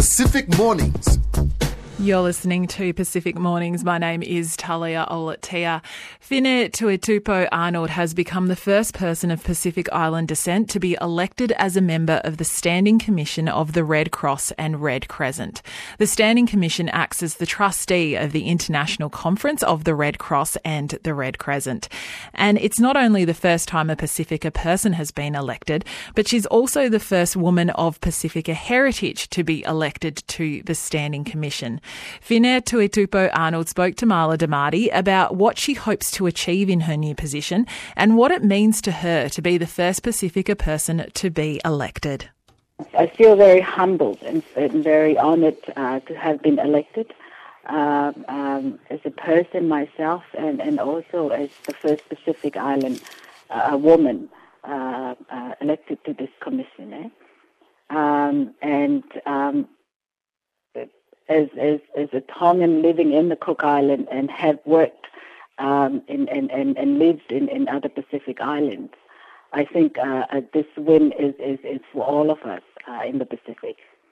Pacific Mornings. You're listening to Pacific Mornings. My name is Talia Olatia. Fine Tuitupo Arnold has become the first person of Pacific Island descent to be elected as a member of the Standing Commission of the Red Cross and Red Crescent. The Standing Commission acts as the trustee of the International Conference of the Red Cross and the Red Crescent. And it's not only the first time a Pacifica person has been elected, but she's also the first woman of Pacifica heritage to be elected to the Standing Commission. Fine Tuitupo Arnold spoke to Marla Damati about what she hopes to achieve in her new position and what it means to her to be the first Pacifica person to be elected. I feel very humbled and very honoured to have been elected as a person myself and also as the first Pacific Island woman elected to this commission. As a Tongan living in the Cook Island and have worked and lived in other Pacific Islands, I think this win is for all of us in the Pacific.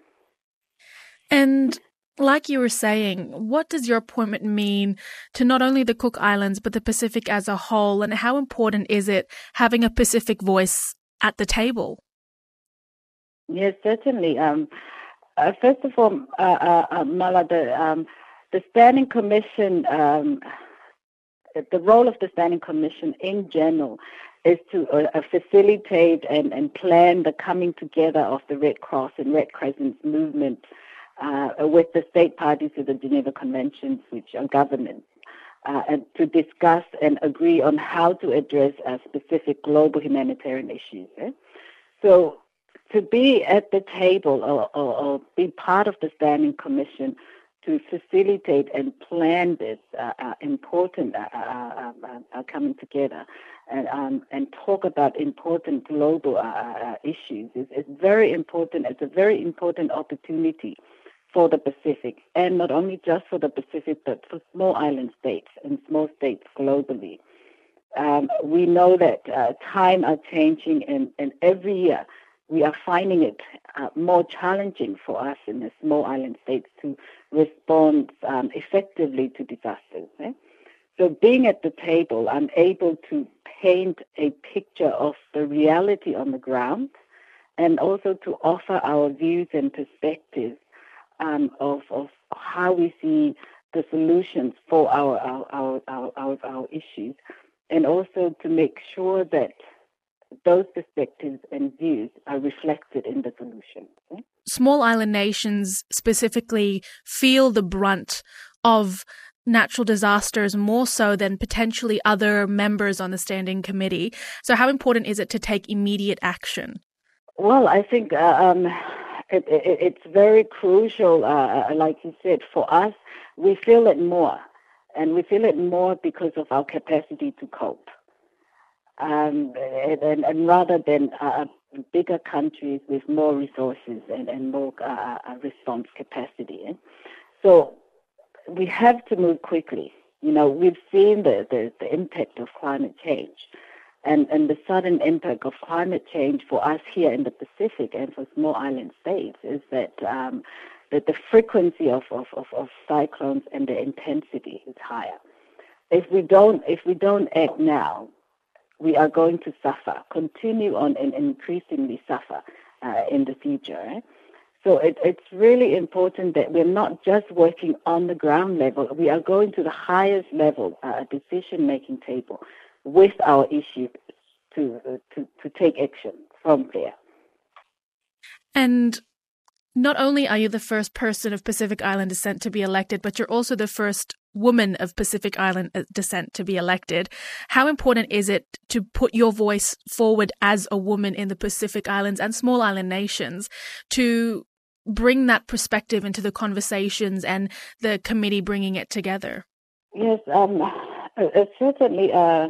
And like you were saying, what does your appointment mean to not only the Cook Islands but the Pacific as a whole, and how important is it having a Pacific voice at the table? Yes, certainly. First of all, Mala, the Standing Commission, the role of the Standing Commission in general is to facilitate and plan the coming together of the Red Cross and Red Crescent movement with the state parties to the Geneva Conventions, which are governments, and to discuss and agree on how to address specific global humanitarian issues. So, to be at the table or be part of the Standing Commission to facilitate and plan this important coming together and talk about important global issues is very important. It's a very important opportunity for the Pacific, and not only just for the Pacific, but for small island states and small states globally. We know that times are changing, and every year we are finding it more challenging for us in the small island states to respond effectively to disasters. So being at the table, I'm able to paint a picture of the reality on the ground and also to offer our views and perspectives of how we see the solutions for our issues, and also to make sure that those perspectives and views are reflected in the solution. Small island nations specifically feel the brunt of natural disasters more so than potentially other members on the Standing Committee. So how important is it to take immediate action? Well, I think it's very crucial, like you said, for us. We feel it more, and we feel it more because of our capacity to cope. And rather than bigger countries with more resources and more response capacity. So we have to move quickly. You know, we've seen the impact of climate change and the sudden impact of climate change for us here in the Pacific and for small island states is that the frequency of cyclones and the intensity is higher. If we don't act now, we are going to suffer, continue on and increasingly suffer in the future. So it's really important that we're not just working on the ground level. We are going to the highest level, decision-making table with our issues to take action from there. And not only are you the first person of Pacific Island descent to be elected, but you're also the first woman of Pacific Island descent to be elected. How important is it to put your voice forward as a woman in the Pacific Islands and small island nations to bring that perspective into the conversations and the committee bringing it together? Yes, certainly,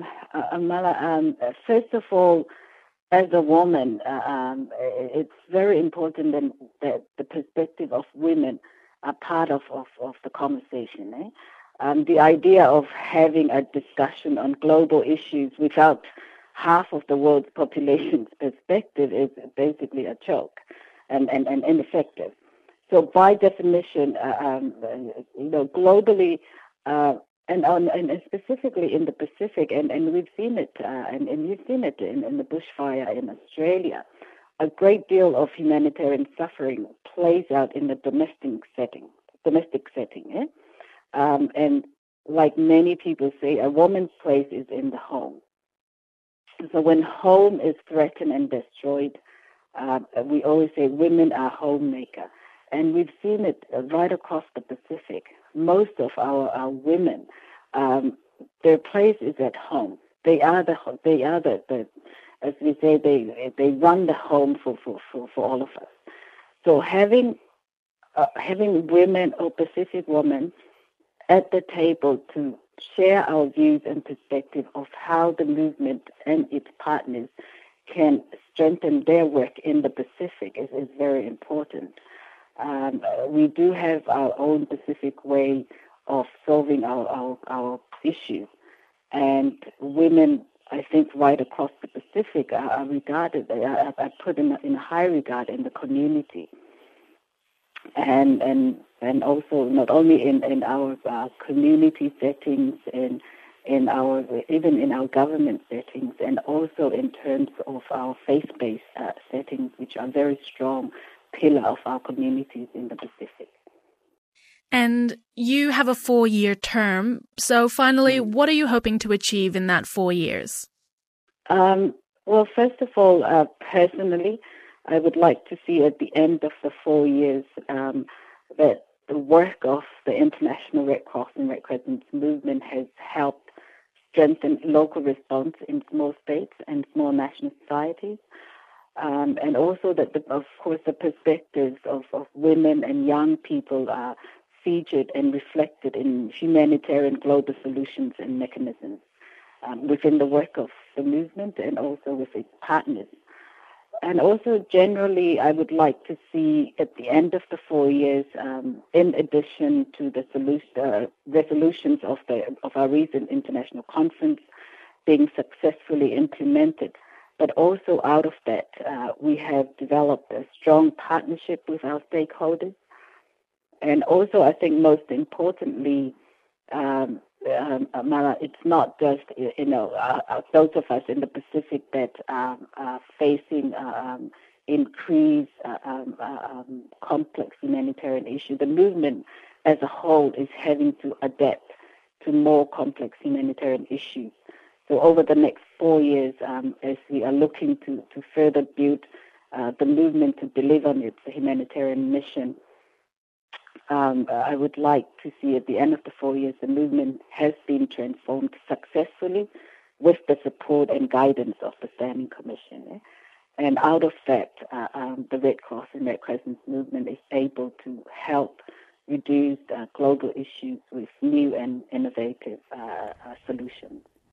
Amala. First of all, as a woman, it's very important that the perspective of women are part of the conversation. The idea of having a discussion on global issues without half of the world's population's perspective is basically a joke and ineffective. So by definition, globally, and specifically in the Pacific, and we've seen it, and you've seen it in the bushfire in Australia, a great deal of humanitarian suffering plays out in the domestic setting. Eh? And like many people say, a woman's place is in the home. So when home is threatened and destroyed, we always say women are homemaker. And we've seen it right across the Pacific. Most of our women, their place is at home. They are the as we say, they run the home for all of us. So having women or Pacific women at the table to share our views and perspective of how the movement and its partners can strengthen their work in the Pacific is very important. We do have our own Pacific way of solving our issues, and women, I think, right across the Pacific are regarded, are put in high regard in the community, and also not only in our community settings, in our even in our government settings, and also in terms of our faith-based settings, which are very strong pillar of our communities in the Pacific. And you have a 4-year term. So finally, what are you hoping to achieve in that 4 years? Well, first of all, personally, I would like to see at the end of the 4 years that the work of the International Red Cross and Red Crescent movement has helped strengthen local response in small states and small national societies. And also that, of course, the perspectives of women and young people are featured and reflected in humanitarian global solutions and mechanisms within the work of the movement and also with its partners. And also, generally, I would like to see at the end of the 4 years, in addition to the resolutions of our recent international conference being successfully implemented, but also out of that, we have developed a strong partnership with our stakeholders. And also, I think most importantly, Mala, it's not just, those of us in the Pacific that are facing increased complex humanitarian issues. The movement as a whole is having to adapt to more complex humanitarian issues. So over the next 4 years, as we are looking to further build the movement to deliver on its humanitarian mission, I would like to see at the end of the 4 years the movement has been transformed successfully with the support and guidance of the Standing Commission. And out of that, the Red Cross and Red Crescent movement is able to help reduce global issues with new and innovative solutions.